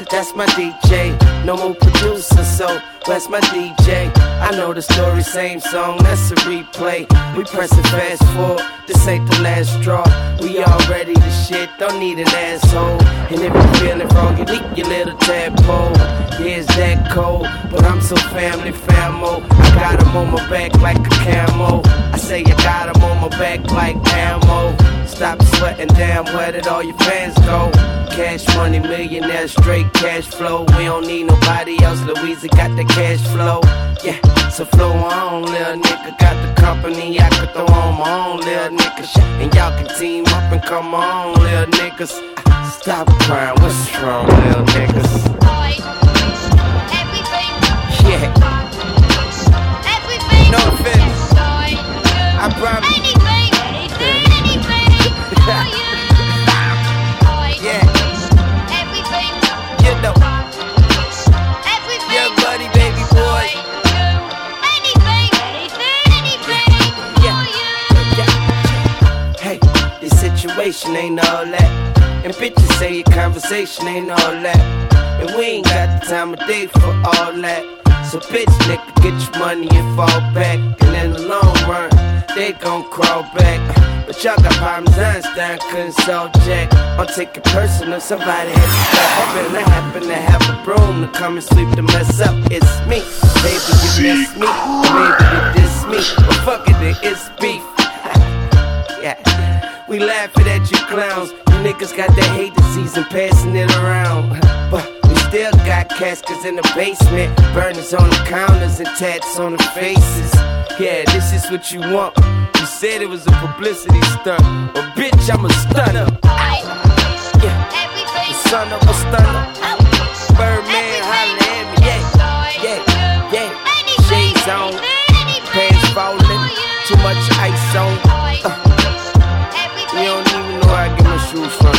that's my DJ. No more producer, so that's my DJ. I know the story, same song, that's a replay. We pressin' fast forward, this ain't the last straw. We already the shit, don't need an asshole. And if you feelin' wrong, you leak your little tadpole. Yeah, it's that cold, but I'm so family famo. I got 'em on my back like a camo. I say I got 'em on my back like ammo. Stop sweating, damn, where did all your fans go? Cash money, millionaire, straight cash flow. We don't need nobody else, Louisa got the cash flow. Yeah, so flow on, little nigga. Got the company, I could throw on my own, little nigga. And y'all can team up and come on, little niggas. Stop crying, what's wrong, little niggas? Everything. Yeah. Everything. No offense. I promise. Anything. Anything for you. Yeah. Everything. You know. Everything. Yeah, buddy, baby boy. Anything. Anything for you. Hey, this situation ain't all that. And bitches say your conversation ain't all that. And we ain't got the time of day for all that. So bitch, nigga, get your money and fall back. And in the long run, they gon' crawl back. But y'all got problems, Einstein couldn't solve jack. I'll take it personal, somebody had to step up. And I happen to have a broom to come and sweep the mess up. It's me, baby, you miss me. Or maybe you diss me, but fuck it, it's beef. Yeah. We laughing at you clowns. You niggas got that hate disease and passing it around. But we still got caskets in the basement, burners on the counters and tats on the faces. Yeah, this is what you want. You said it was a publicity stunt. Well, bitch, I'm a stunner. Yeah, the son of a stunner. Birdman, holla at me. Yeah, yeah, yeah. Shades on, pants falling, too much ice on. You don't even know where I get my shoes from.